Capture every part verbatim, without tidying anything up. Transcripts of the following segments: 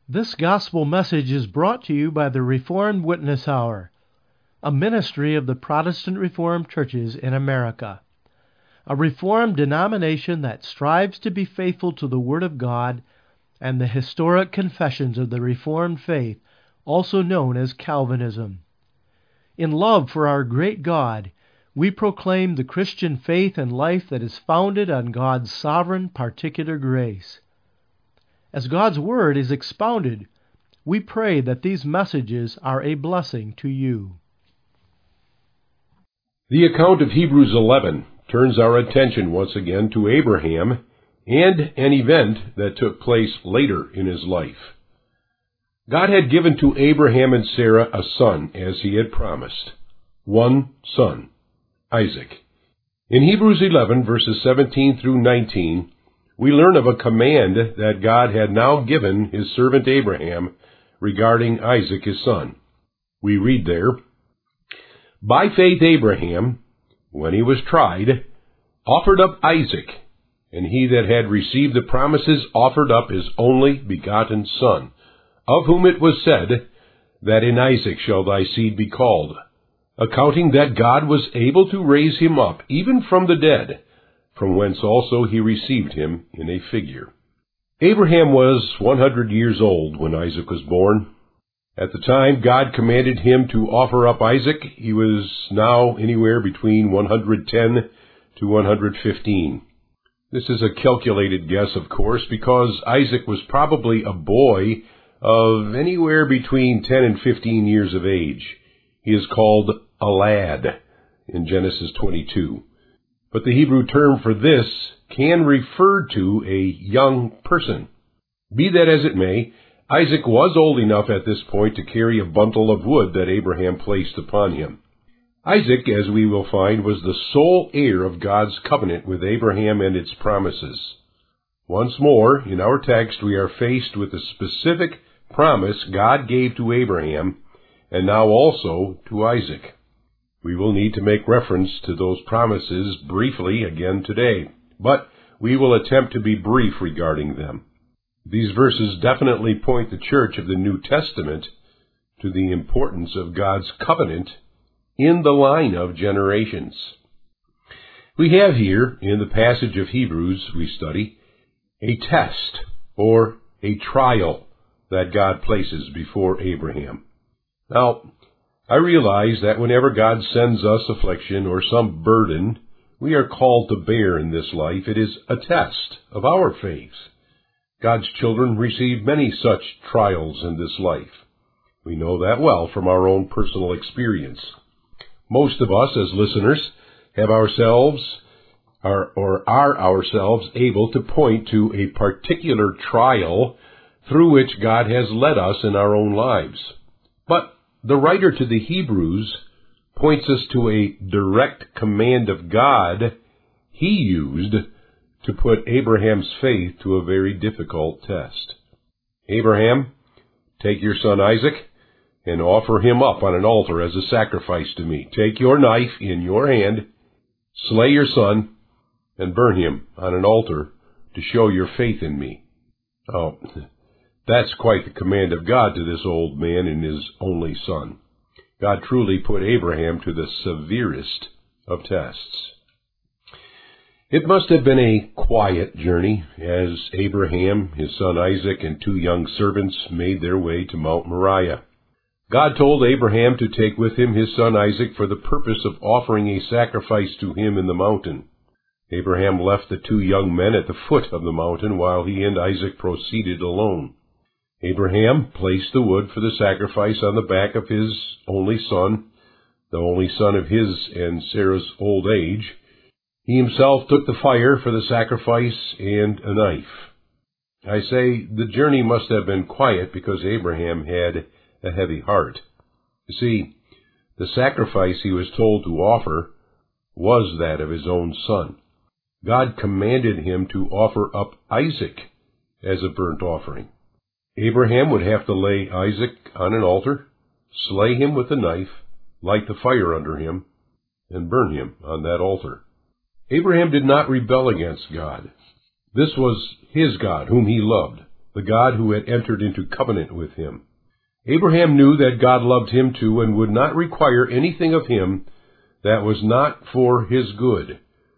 This gospel message is brought to you by the Reformed Witness Hour, a ministry of the Protestant Reformed churches in America, a Reformed denomination that strives to be faithful to the Word of God and the historic confessions of the Reformed faith, also known as Calvinism. In love for our great God, we proclaim the Christian faith and life that is founded on God's sovereign particular grace. As God's Word is expounded, we pray that these messages are a blessing to you. The account of Hebrews eleven turns our attention once again to Abraham and an event that took place later in his life. God had given to Abraham and Sarah a son, as he had promised. One son, Isaac. In Hebrews eleven, verses seventeen through nineteen, we learn of a command that God had now given his servant Abraham regarding Isaac his son. We read there, "By faith Abraham, when he was tried, offered up Isaac, and he that had received the promises offered up his only begotten son, of whom it was said, that in Isaac shall thy seed be called, accounting that God was able to raise him up even from the dead, from whence also he received him in a figure." Abraham was one hundred years old when Isaac was born. At the time God commanded him to offer up Isaac, he was now anywhere between one hundred ten to one hundred fifteen. This is a calculated guess, of course, because Isaac was probably a boy of anywhere between ten and fifteen years of age. He is called a lad in Genesis twenty-two. But the Hebrew term for this can refer to a young person. Be that as it may, Isaac was old enough at this point to carry a bundle of wood that Abraham placed upon him. Isaac, as we will find, was the sole heir of God's covenant with Abraham and its promises. Once more, in our text, we are faced with the specific promise God gave to Abraham, and now also to Isaac. We will need to make reference to those promises briefly again today, but we will attempt to be brief regarding them. These verses definitely point the church of the New Testament to the importance of God's covenant in the line of generations. We have here, in the passage of Hebrews we study, a test or a trial that God places before Abraham. Now, I realize that whenever God sends us affliction or some burden we are called to bear in this life, it is a test of our faith. God's children receive many such trials in this life. We know that well from our own personal experience. Most of us as listeners have ourselves are, or are ourselves able to point to a particular trial through which God has led us in our own lives. But the writer to the Hebrews points us to a direct command of God he used to put Abraham's faith to a very difficult test. "Abraham, take your son Isaac and offer him up on an altar as a sacrifice to me. Take your knife in your hand, slay your son, and burn him on an altar to show your faith in me." Oh, that's quite the command of God to this old man and his only son. God truly put Abraham to the severest of tests. It must have been a quiet journey as Abraham, his son Isaac, and two young servants made their way to Mount Moriah. God told Abraham to take with him his son Isaac for the purpose of offering a sacrifice to him in the mountain. Abraham left the two young men at the foot of the mountain while he and Isaac proceeded alone. Abraham placed the wood for the sacrifice on the back of his only son, the only son of his and Sarah's old age. He himself took the fire for the sacrifice and a knife. I say the journey must have been quiet because Abraham had a heavy heart. You see, the sacrifice he was told to offer was that of his own son. God commanded him to offer up Isaac as a burnt offering. Abraham would have to lay Isaac on an altar, slay him with a knife, light the fire under him, and burn him on that altar. Abraham did not rebel against God. This was his God, whom he loved, the God who had entered into covenant with him. Abraham knew that God loved him too and would not require anything of him that was not for his good.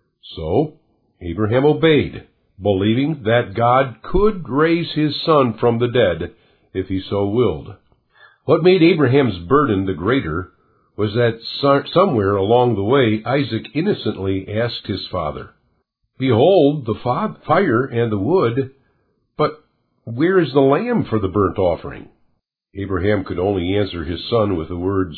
So Abraham obeyed, believing that God could raise his son from the dead if he so willed. What made Abraham's burden the greater was that somewhere along the way Isaac innocently asked his father, "Behold, the fire and the wood, but where is the lamb for the burnt offering?" Abraham could only answer his son with the words,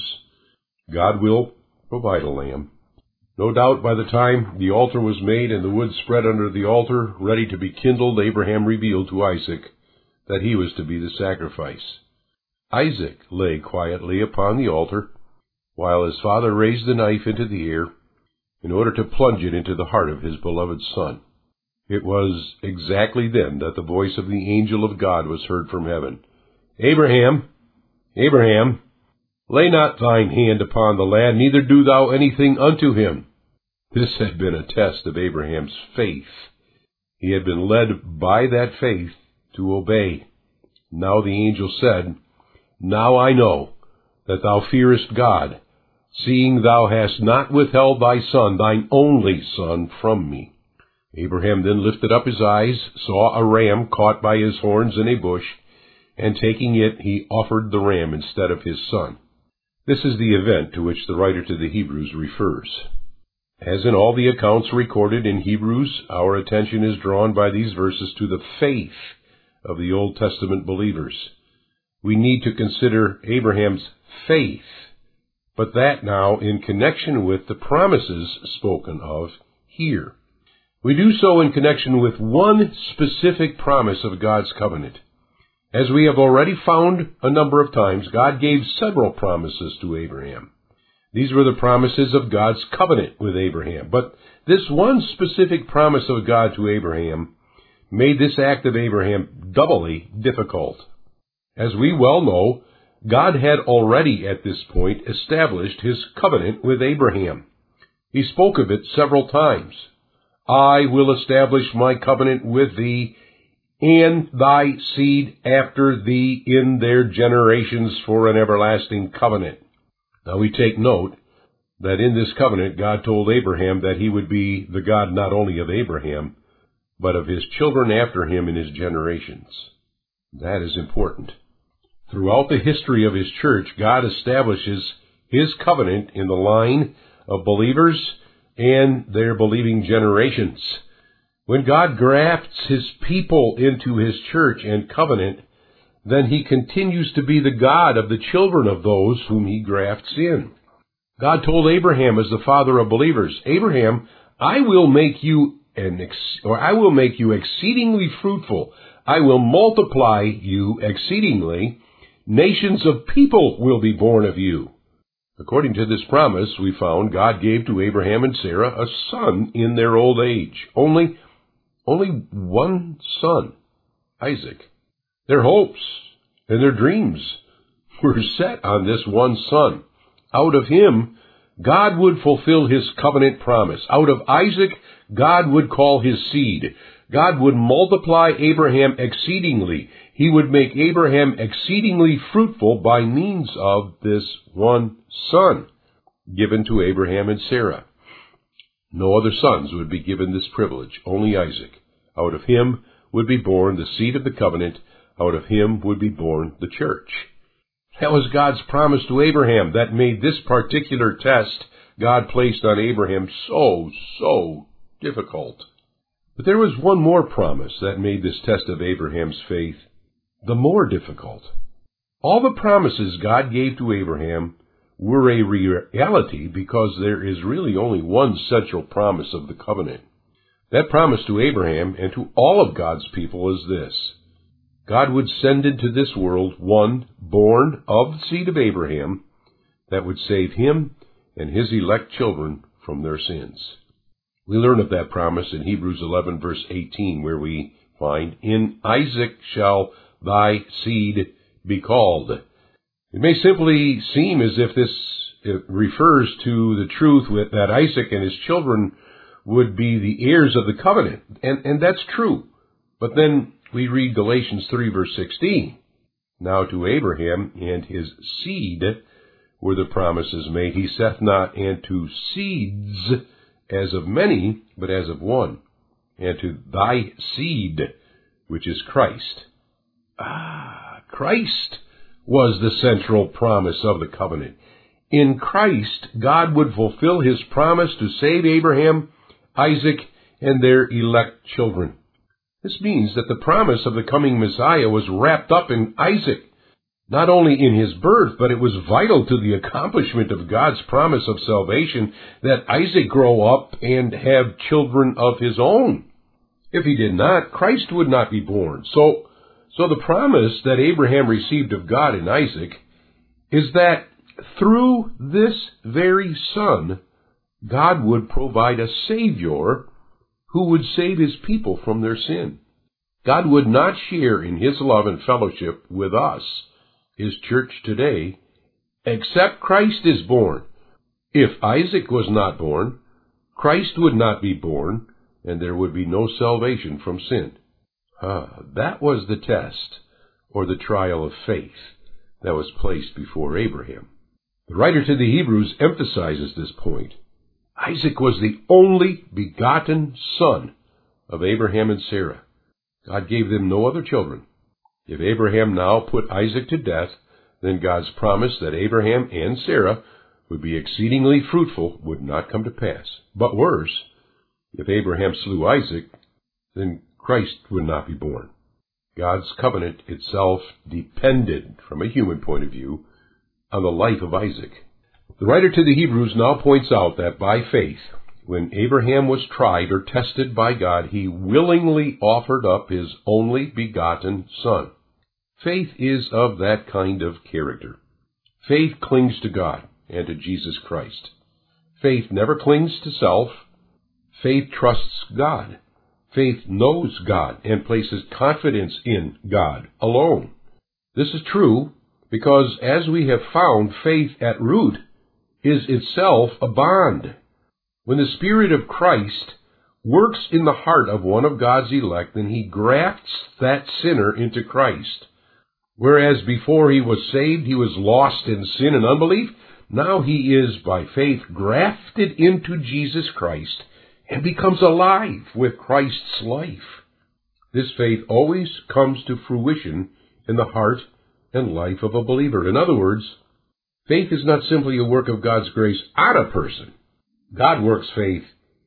"God will provide a lamb." No doubt by the time the altar was made and the wood spread under the altar, ready to be kindled, Abraham revealed to Isaac that he was to be the sacrifice. Isaac lay quietly upon the altar, while his father raised the knife into the air in order to plunge it into the heart of his beloved son. It was exactly then that the voice of the angel of God was heard from heaven. "Abraham, Abraham, lay not thine hand upon the lad, neither do thou anything unto him." This had been a test of Abraham's faith. He had been led by that faith to obey. Now the angel said, "Now I know that thou fearest God, seeing thou hast not withheld thy son, thine only son, from me." Abraham then lifted up his eyes, saw a ram caught by his horns in a bush, and taking it, he offered the ram instead of his son. This is the event to which the writer to the Hebrews refers. As in all the accounts recorded in Hebrews, our attention is drawn by these verses to the faith of the Old Testament believers. We need to consider Abraham's faith, but that now in connection with the promises spoken of here. We do so in connection with one specific promise of God's covenant. As we have already found a number of times, God gave several promises to Abraham. These were the promises of God's covenant with Abraham. But this one specific promise of God to Abraham made this act of Abraham doubly difficult. As we well know, God had already at this point established his covenant with Abraham. He spoke of it several times. "I will establish my covenant with thee and thy seed after thee in their generations for an everlasting covenant." Now we take note that in this covenant God told Abraham that he would be the God not only of Abraham, but of his children after him in his generations. That is important. Throughout the history of his church, God establishes his covenant in the line of believers and their believing generations. When God grafts his people into his church and covenant, then he continues to be the God of the children of those whom he grafts in. God told Abraham as the father of believers, "Abraham, I will make you an ex- or I will make you exceedingly fruitful. I will multiply you exceedingly. Nations of people will be born of you." According to this promise, we found God gave to Abraham and Sarah a son in their old age. Only, only one son, Isaac. Their hopes and their dreams were set on this one son. Out of him, God would fulfill his covenant promise. Out of Isaac, God would call his seed. God would multiply Abraham exceedingly. He would make Abraham exceedingly fruitful by means of this one son given to Abraham and Sarah. No other sons would be given this privilege, only Isaac. Out of him would be born the seed of the covenant. Out of him would be born the church. That was God's promise to Abraham that made this particular test God placed on Abraham so, so difficult. But there was one more promise that made this test of Abraham's faith the more difficult. All the promises God gave to Abraham were a reality because there is really only one central promise of the covenant. That promise to Abraham and to all of God's people is this: God would send into this world one born of the seed of Abraham that would save him and his elect children from their sins. We learn of that promise in Hebrews eleven, verse eighteen, where we find, "In Isaac shall thy seed be called." It may simply seem as if this refers to the truth that Isaac and his children would be the heirs of the covenant, and, and that's true. But then We read Galatians three, verse sixteen. Now to Abraham and his seed were the promises made. He saith not, and to seeds, as of many, but as of one, and to thy seed, which is Christ. Ah, Christ was the central promise of the covenant. In Christ, God would fulfill his promise to save Abraham, Isaac, and their elect children. This means that the promise of the coming Messiah was wrapped up in Isaac, not only in his birth, but it was vital to the accomplishment of God's promise of salvation that Isaac grow up and have children of his own. If he did not, Christ would not be born. So, so the promise that Abraham received of God in Isaac is that through this very son, God would provide a Savior who would save his people from their sin. God would not share in his love and fellowship with us, his church today, except Christ is born. If Isaac was not born, Christ would not be born, and there would be no salvation from sin. Ah, that was the test, or the trial of faith, that was placed before Abraham. The writer to the Hebrews emphasizes this point. Isaac was the only begotten son of Abraham and Sarah. God gave them no other children. If Abraham now put Isaac to death, then God's promise that Abraham and Sarah would be exceedingly fruitful would not come to pass. But worse, if Abraham slew Isaac, then Christ would not be born. God's covenant itself depended, from a human point of view, on the life of Isaac. The writer to the Hebrews now points out that by faith, when Abraham was tried or tested by God, he willingly offered up his only begotten son. Faith is of that kind of character. Faith clings to God and to Jesus Christ. Faith never clings to self. Faith trusts God. Faith knows God and places confidence in God alone. This is true because, as we have found, faith at root is itself a bond. When the Spirit of Christ works in the heart of one of God's elect, then he grafts that sinner into Christ. Whereas before he was saved, he was lost in sin and unbelief, now he is, by faith, grafted into Jesus Christ and becomes alive with Christ's life. This faith always comes to fruition in the heart and life of a believer. In other words, faith is not simply a work of God's grace on a person. God works faith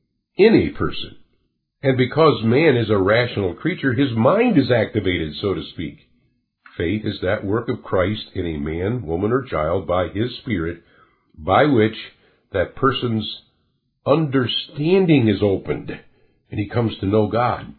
in a person. And because man is a rational creature, his mind is activated, so to speak. Faith is that work of Christ in a man, woman, or child by his Spirit, by which that person's understanding is opened, and he comes to know God.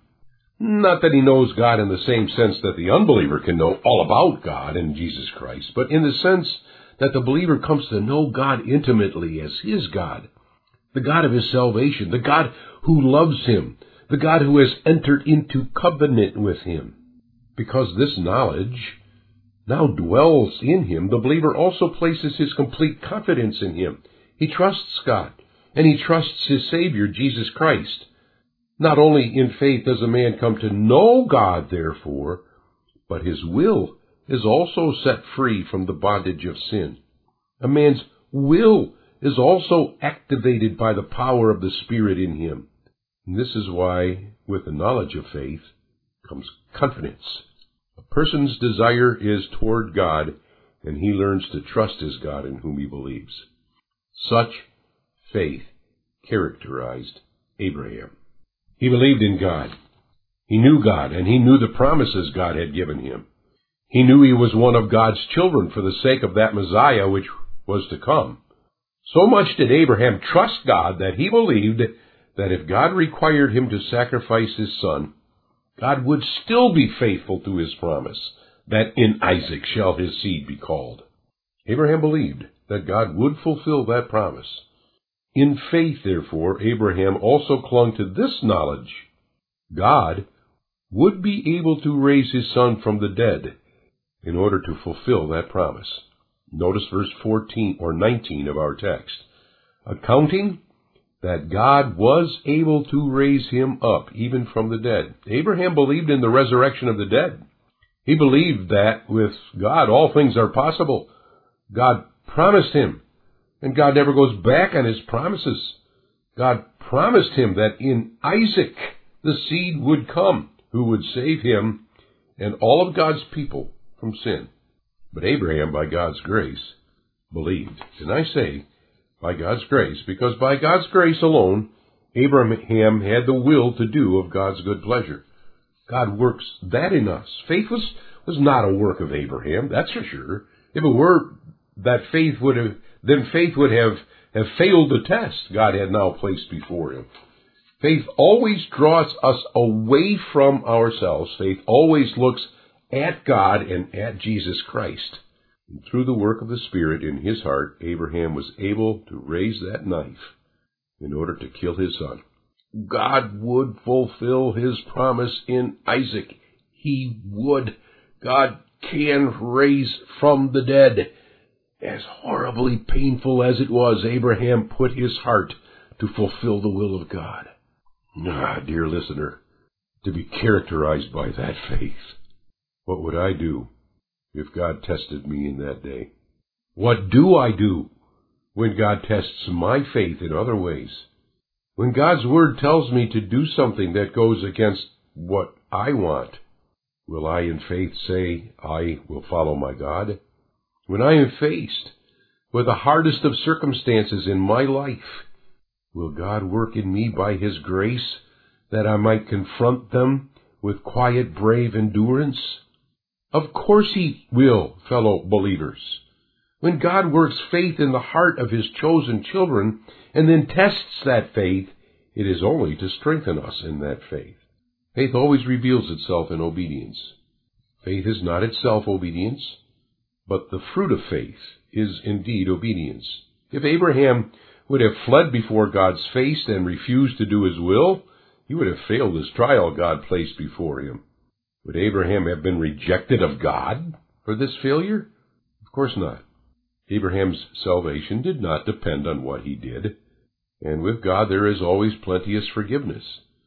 Not that he knows God in the same sense that the unbeliever can know all about God and Jesus Christ, but in the sense that the believer comes to know God intimately as his God, the God of his salvation, the God who loves him, the God who has entered into covenant with him. Because this knowledge now dwells in him, the believer also places his complete confidence in him. He trusts God, and he trusts his Savior, Jesus Christ. Not only in faith does a man come to know God, therefore, but his will is also set free from the bondage of sin. A man's will is also activated by the power of the Spirit in him. And this is why, with the knowledge of faith, comes confidence. A person's desire is toward God, and he learns to trust his God in whom he believes. Such faith characterized Abraham. He believed in God. He knew God, and he knew the promises God had given him. He knew he was one of God's children for the sake of that Messiah which was to come. So much did Abraham trust God that he believed that if God required him to sacrifice his son, God would still be faithful to his promise, that in Isaac shall his seed be called. Abraham believed that God would fulfill that promise. In faith, therefore, Abraham also clung to this knowledge: God would be able to raise his son from the dead in order to fulfill that promise. Notice verse fourteen or nineteen of our text. Accounting that God was able to raise him up, even from the dead. Abraham believed in the resurrection of the dead. He believed that with God all things are possible. God promised him, and God never goes back on his promises. God promised him that in Isaac the seed would come who would save him and all of God's people from sin. But Abraham, by God's grace, believed. And I say, by God's grace, because by God's grace alone, Abraham had the will to do of God's good pleasure. God works that in us. Faith was, was not a work of Abraham, that's for sure. If it were, that faith would have, then faith would have, have failed the test God had now placed before him. Faith always draws us away from ourselves. Faith always looks at God and at Jesus Christ. And through the work of the Spirit in his heart, Abraham was able to raise that knife in order to kill his son. God would fulfill his promise in Isaac. He would. God can raise from the dead. As horribly painful as it was, Abraham put his heart to fulfill the will of God. Ah, dear listener, to be characterized by that faith. What would I do if God tested me in that day? What do I do when God tests my faith in other ways? When God's Word tells me to do something that goes against what I want, will I in faith say, I will follow my God? When I am faced with the hardest of circumstances in my life, will God work in me by his grace that I might confront them with quiet, brave endurance? Of course he will, fellow believers. When God works faith in the heart of his chosen children and then tests that faith, it is only to strengthen us in that faith. Faith always reveals itself in obedience. Faith is not itself obedience, but the fruit of faith is indeed obedience. If Abraham would have fled before God's face and refused to do his will, he would have failed his trial God placed before him. Would Abraham have been rejected of God for this failure? Of course not. Abraham's salvation did not depend on what he did, and with God there is always plenteous forgiveness.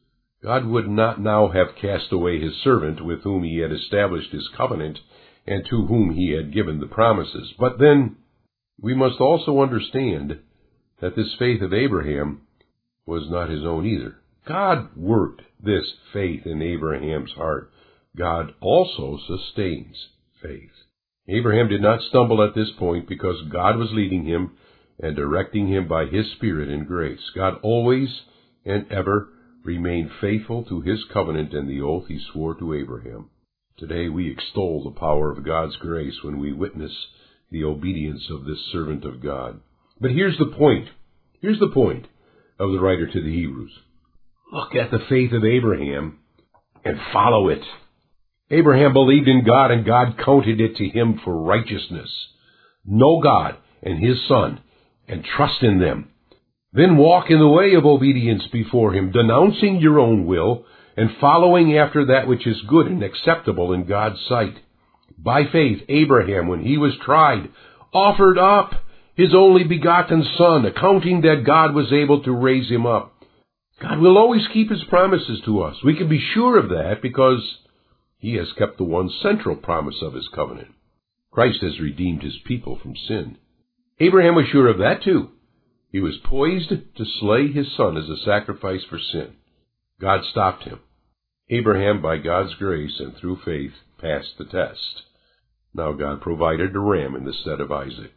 God would not now have cast away his servant with whom he had established his covenant and to whom he had given the promises. But then we must also understand that this faith of Abraham was not his own either. God worked this faith in Abraham's heart. God also sustains faith. Abraham did not stumble at this point because God was leading him and directing him by his Spirit and grace. God always and ever remained faithful to his covenant and the oath he swore to Abraham. Today we extol the power of God's grace when we witness the obedience of this servant of God. But here's the point. Here's the point of the writer to the Hebrews. Look at the faith of Abraham and follow it. Abraham believed in God, and God counted it to him for righteousness. Know God and his Son, and trust in them. Then walk in the way of obedience before him, denouncing your own will, and following after that which is good and acceptable in God's sight. By faith, Abraham, when he was tried, offered up his only begotten Son, accounting that God was able to raise him up. God will always keep his promises to us. We can be sure of that because he has kept the one central promise of his covenant. Christ has redeemed his people from sin. Abraham was sure of that too. He was poised to slay his son as a sacrifice for sin. God stopped him. Abraham, by God's grace and through faith, passed the test. Now God provided a ram in the stead of Isaac.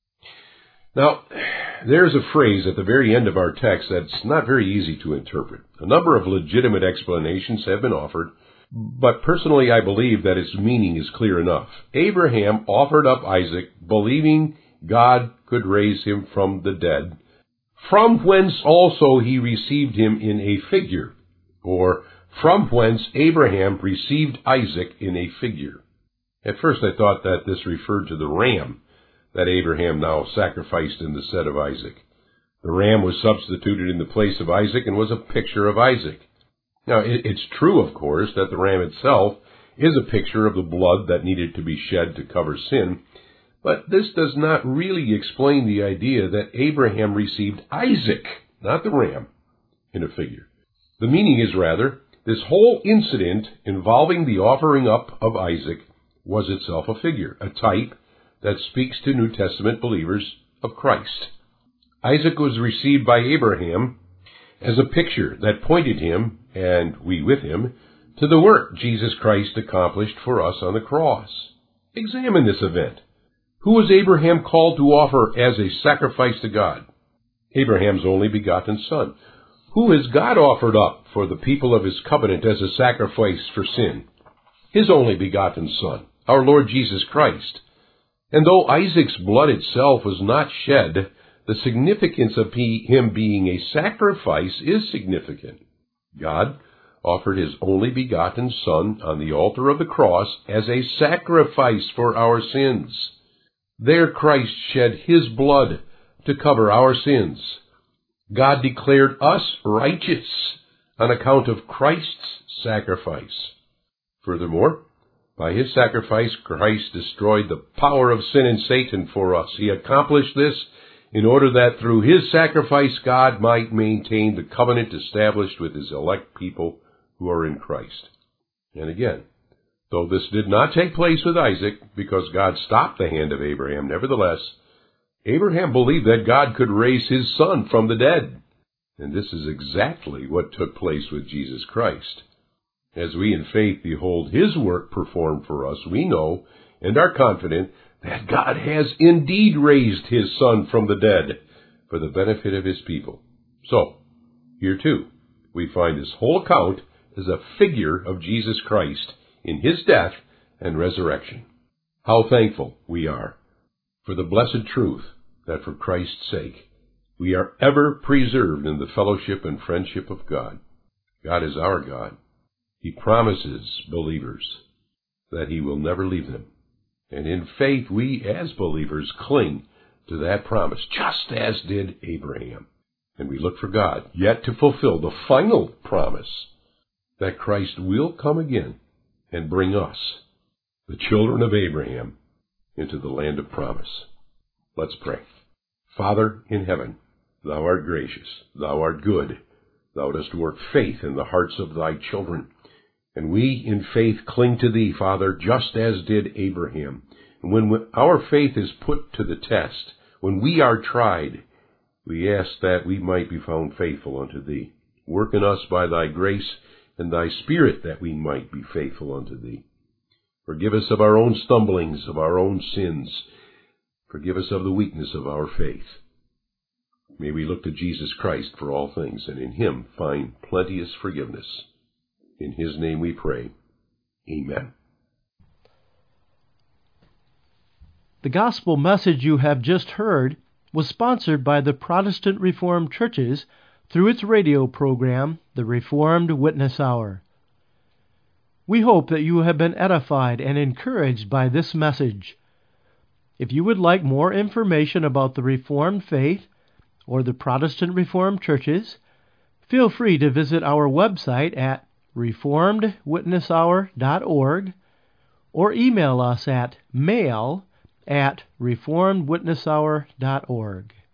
Now, there's a phrase at the very end of our text that's not very easy to interpret. A number of legitimate explanations have been offered, but personally I believe that its meaning is clear enough. Abraham offered up Isaac, believing God could raise him from the dead, from whence also he received him in a figure, or from whence Abraham received Isaac in a figure. At first I thought that this referred to the ram that Abraham now sacrificed in the stead of Isaac. The ram was substituted in the place of Isaac and was a picture of Isaac. Now, it's true, of course, that the ram itself is a picture of the blood that needed to be shed to cover sin, but this does not really explain the idea that Abraham received Isaac, not the ram in a figure. The meaning is rather, this whole incident involving the offering up of Isaac was itself a figure, a type that speaks to New Testament believers of Christ. Isaac was received by Abraham as a picture that pointed him, and we with him, to the work Jesus Christ accomplished for us on the cross. Examine this event. Who was Abraham called to offer as a sacrifice to God? Abraham's only begotten son. Who has God offered up for the people of his covenant as a sacrifice for sin? His only begotten Son, our Lord Jesus Christ. And though Isaac's blood itself was not shed, the significance of he, him being a sacrifice is significant. God offered his only begotten Son on the altar of the cross as a sacrifice for our sins. There Christ shed his blood to cover our sins. God declared us righteous on account of Christ's sacrifice. Furthermore, by his sacrifice, Christ destroyed the power of sin and Satan for us. He accomplished this in order that through his sacrifice God might maintain the covenant established with his elect people who are in Christ. And again, though this did not take place with Isaac, because God stopped the hand of Abraham, nevertheless, Abraham believed that God could raise his son from the dead. And this is exactly what took place with Jesus Christ. As we in faith behold his work performed for us, we know and are confident that God has indeed raised his Son from the dead for the benefit of his people. So, here too, we find this whole account as a figure of Jesus Christ in his death and resurrection. How thankful we are for the blessed truth that for Christ's sake we are ever preserved in the fellowship and friendship of God. God is our God. He promises believers that he will never leave them. And in faith, we as believers cling to that promise, just as did Abraham. And we look for God yet to fulfill the final promise that Christ will come again and bring us, the children of Abraham, into the land of promise. Let's pray. Father in heaven, thou art gracious, thou art good, thou dost work faith in the hearts of thy children. And we in faith cling to thee, Father, just as did Abraham. And when our faith is put to the test, when we are tried, we ask that we might be found faithful unto thee. Work in us by thy grace and thy Spirit that we might be faithful unto thee. Forgive us of our own stumblings, of our own sins. Forgive us of the weakness of our faith. May we look to Jesus Christ for all things, and in him find plenteous forgiveness. In his name we pray. Amen. The gospel message you have just heard was sponsored by the Protestant Reformed Churches through its radio program, the Reformed Witness Hour. We hope that you have been edified and encouraged by this message. If you would like more information about the Reformed faith or the Protestant Reformed Churches, feel free to visit our website at reformed witness hour dot org or email us at mail at reformed witness hour dot org.